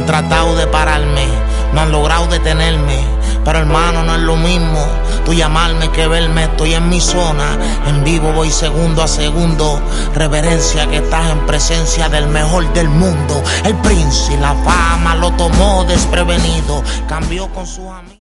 tratado de pararme, no han logrado detenerme. Pero hermano, no es lo mismo tú llamarme que verme. Estoy en mi zona, en vivo voy segundo a segundo. Reverencia que estás en presencia del mejor del mundo. El Prince y la fama lo tomó desprevenido, cambió con sus amigos.